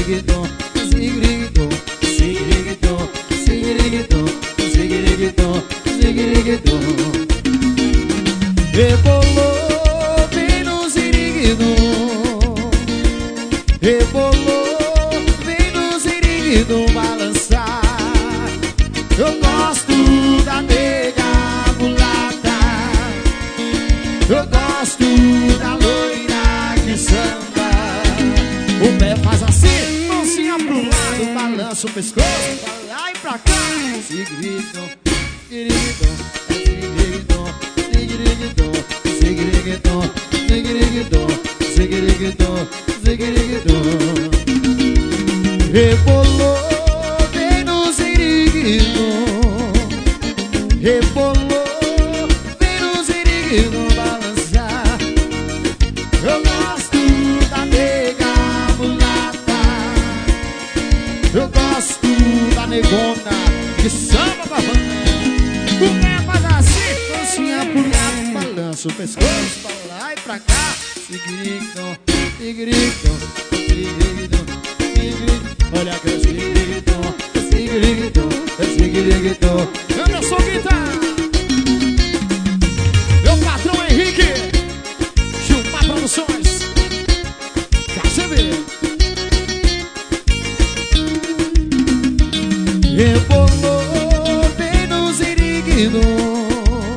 ziguiriguidom, ziguiriguidom, ziguiriguidom, ziguiriguidom, ziguiriguidom, ziguiriguidom. Rebolou bem no ziriguidom, rebolou bem no ziriguidom balançar. Eu gosto da nega mulata, eu gosto da loira que samba. O pé faz assim, mãozinha pro lado, balança o pescoço pra lá e pra cá. Ziguiriguidom, ziguiriguidom, ziguiriguidom, ziguiriguidom, ziguiriguidom, ziguiriguidom, ziguiriguidom. Rebolou bem no ziriguidom, rebolou bem no ziriguidom balançar. Eu gosto da nega mulata, eu gosto da negona que samba babana. O pé faz assim, dancinha pro lado, balança o pescoço pra lá e pra cá. Ziguiriguidom, ziguiriguidom, ziguiriguidom, ziguiriguidom. Olha que é ziguiriguidom, ziguiriguidom, ziguiriguidom. Anderson Guitarra, meu patrão Henrique, Gilmar Produções, KCB. Rebolou bem no ziriguidom,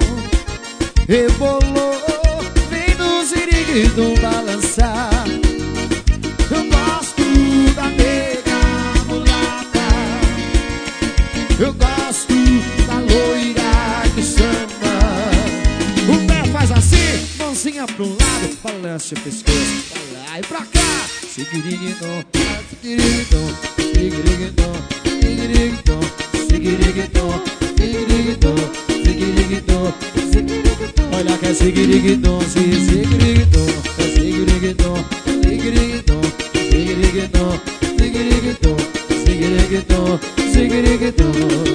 rebolou bem no ziriguidom balançar. Eu gosto da nega mulata, eu gosto da loira que samba. O pé faz assim, mãozinha pro lado, balança o pescoço pra lá e pra cá. Ziguiriguidom, ziguiriguidom, ziguiriguidom, ziguiriguidom, ziguiriguidom, ziguiriguidom, ziguiriguidom, ziguiriguidom. Olha que é ziguiriguidom, ziguiriguidom, ziguiriguidom, ziguiriguidom, ziguiriguidom, ziguiriguidom, ziguiriguidom, ziguiriguidom.